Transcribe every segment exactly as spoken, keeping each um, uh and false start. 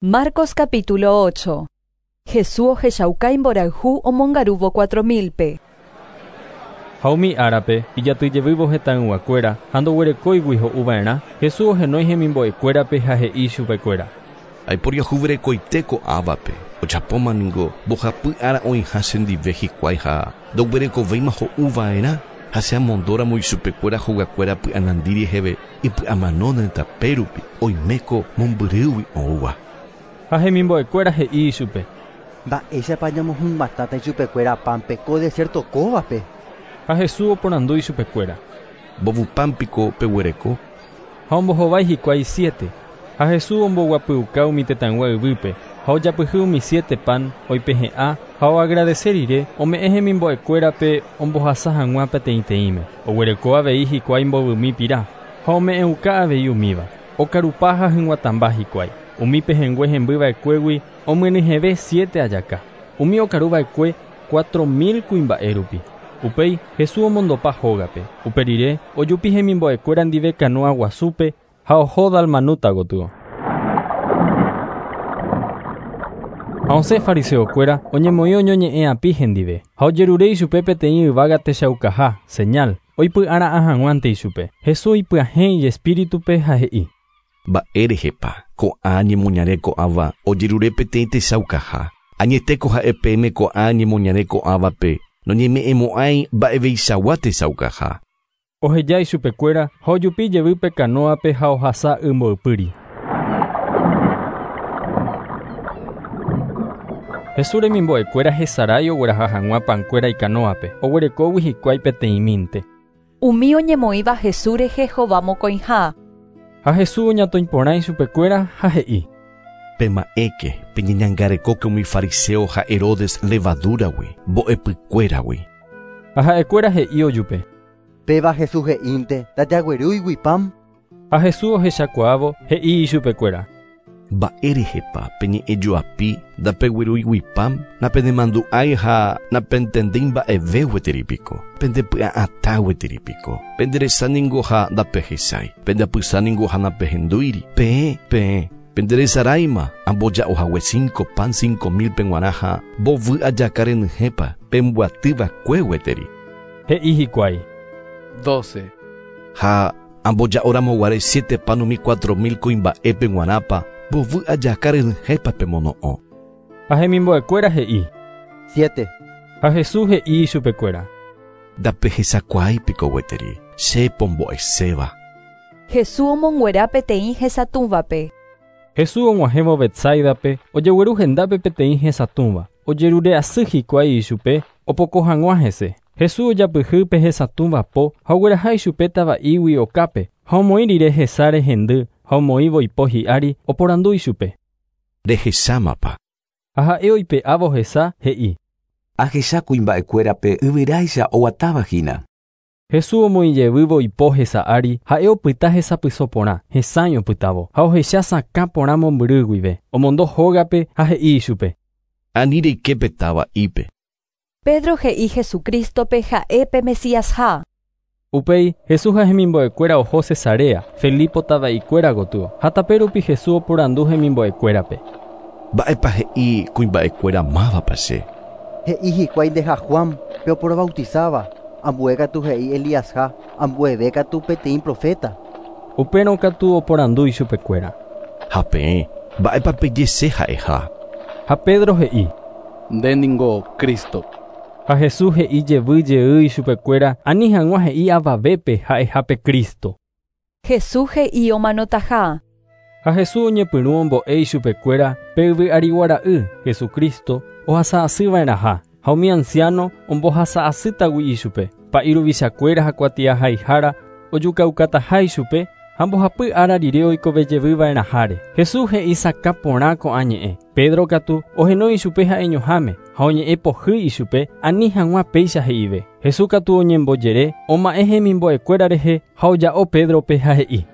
Marcos capítulo ocho. Jesús Heshaukai Boraju omongaruvo cuatro milpe. Haumi árape, ijatýjeývo hetãyg̃uakuéra ha ndoguerekóigui ho'uva'erã, Jesús ohenói hemimbo'ekuérape ha he'i chupekuéra: Aiporiohuverekoite ko'ávape, ochapómaniko mbohapy ára oĩha chendive hikuái ha ndoguerekovéima ho'uva'erã ha che amondóramo ichupekuéra hogakuéra py'anandi reheve ipy'amanóne Tapérupi oiméko mombyrýgui oúva. Ha hemimbo'ekuéra he'i ichupe: Mba'éichapa ñamohũmbáta ichupekuéra pánpe ko desierto kóvape. Ha Jesús oporandu ichupekuéra: Mbovupámpiko peguereko. Ha ombohovái hikuái siete. Ha Jesús omboguapyuka umi tetãygua yvýpe ha ojapyhy umi siete pan oipehe'ã ha oagradecer rire ome'ẽ hemimbo'ekuérape ombohasa hag̃ua peteĩteĩme. Oguereko avei hikuái mbovymi pira ha ome'ẽuka avei umíva. Okarupa ha hyg̃uatãmba hikuái. Umi pehengue hembyva'ekuégui omyenyhẽve siete ajaka. Umi okaruva'ekue cuatro mil kuimba'e rupi. Upéi Jesús omondopa hógape. Upe rire ojupi hemimbo'ekuéra ndive canoa guasúpe ha oho Dalmanúta gotyo. Ha osẽ fariseokuéra oñemoĩ oñoñe'ẽapi hendive ha ojerure ichupe peteĩ yvága techaukaha, señal. Oipy'ara'ã hag̃uánte ichupe. Jesús ipyahẽ Espíritupe ha he'i: Mba'érehepa ko'ã ñemoñare ko'ãva ojerure peteĩ techaukaha. Añetéko ha'e peẽme ko'ã ñemoñare ko'ãvape noñeme'ẽmo'ãi mba'eveichagua techaukaha. Oheja ichupekuéra ha ojupi jevýpe canoape ha ohasa ymboypýri. Jesús remimbo'ekuéra hesarái ogueraha hag̃ua pankuéra icanoape oguerekógui hikuái peteĩmínte. Umi oñemoĩva Jesús rehe hová mokõiha. Ha Jesús oñatõiporã ichupekuéra ha he'i: Pema'éke peñeñangarekóke umi fariseo ha Herodes levadúragui mbo'epykuéragui. Ha ha'ekuéra he'i ojupe: Péva Jesús he'ínte ndajaguerýigui pam. Ha Jesús ohechakuaávo he'i ichupekuéra: Mba'érehepa peñe'ẽjoapi ndapeguerýigui pam napenemandu'ái ha napentendéi mba'eve gueteripiko pendepy'a'atã gueteripiko penderesáningo ha ndapehechái pendapysáningo ha napehendúiri peẽ peẽ penderesaráima amboja'ohague cinco pan cinco mil peg̃uarã ha mbovy ajaka renyhẽpa pembyatývakue gueteri. He'i hikuái: doce. Ha amboja'oramoguare siete pan umi cuatro mil kuimba'e peg̃uarãpa mbovy ajaka renyhẽpa pemono'õ. Ha hemimbo'ekuéra he'i: siete. Ha Jesús he'i ichupekuéra: Ndapehechakuaáipiko gueteri che pombo'eséva. Jesús omonguera peteĩ hesatũvape. Jesús og̃uahẽvo Betsáidape ojegueru hendápe peteĩ hesatũva. Ojerure asy hikuái ichupe opoko hag̃ua hese. Jesús ojapyhy pe hesatũvapo ha ogueraha ichupe tava'ígui okápe ha omoĩ rire hesa rehendy ha omoĩvo ipo hi'ári oporandu ichupe: Rehechámapa. Ha ha'e oipe'ávo hesa he'i: Ahecha kuimba'ekuérape yvyráicha oguatávahína. Jesús omoĩjevývo ipo hesa'ári ha'e opyta hesapyso porã hesãi opytávo ha ohecha sakã porã mombyrýguive omondo hógape ha he'i ichupe: Ani reike tava'ípe. Pedro he'i Jesukristope ha'épe Mesíasha. Upéi Jesús ha hemimbo'ekuéra oho Cesarea, Filipo tava'ikuéra gotyo ha Tapérupi Jesús oporandu hemimbo'ekuérape. Mba'épa he'i kuimba'ekuéra mávapa che. He'i hikuái ndeha Juan pe oporobautizáva. Ambue katu he'i Eliasha, ambueve katu peteĩ profeta. Upérõ katu oporandu ichupekuéra: Ha peẽ mba'épa pejese ha'eha. Ha Pedro he'i: Ndéniko Cristo. Ha Jesús he'i jevýjey ichupekuéra ani hag̃ua he'i avavépe ha'ehápe Cristo. Jesús he'i omanotaha. Ha Jesús oñepyrũ ombo'e ichupekuéra pe yvy'ári guara'y Jesukristo ohasa asyva'eraha ha umi anciano ombohasa asýtagui ichupe. Pa'iruvichakuéra ha kuatiahaihára ojukaukataha ichupe ha mbohapy ára rire oikovejevýva'eraháre. Jesús he'i sakã porã ko'ã ñe'ẽ. Pedro katu ohenói ichupe ha'e ñoháme ha oñe'ẽ pohy ichupe ani hag̃ua péicha he'ive. Jesús katu oñembojere oma'ẽ hemimbo'ekuéra rehe ha oja'o Pedrope ha he'i: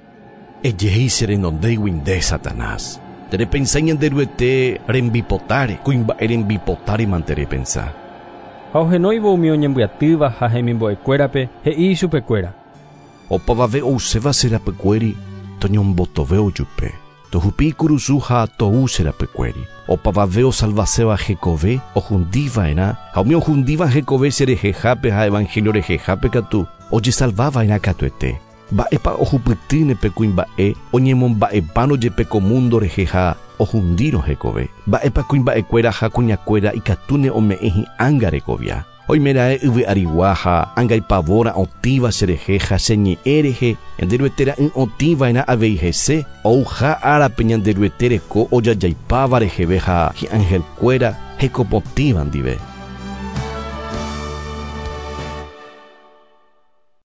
Ejéi che renondéigui nde Satanás. Terepensai ñanderuete rembipotáre kuimba'e rembipotáre manterepensá. Ha ohenóivo umi oñembyatýva ha hemimbo'ekuérape he'i ichupekuéra: Opavave ouséva che rapykuéri toñombotove ojupe. Tohupi kurusu ha tou serapekuéri. Opavaveo salvaseva hekove ohundiva'erã ha umi ohundíva hekove cherehehápe ha evangelio rehehápe katu ojesalvava'erã katuete. Mba'épa ohupytýne pe kuimba'e oñemomba'epárõ jepe ko mundo rehe ha ohundírõ hekove. Mba'épa kuimba'ekuéra ha kuñakuéra ikatúne ome'ẽ hi'ãnga rekovia. Oimerae yvy'arigua ha angaipavóra otĩva cherehe ha cheñe'ẽ rehe ñanderuetera y otĩva'erã avei hese ouha árape ñanderuete reko ojajaipáva reheve ha hi'ãngelkuéra hekopotĩva ndive.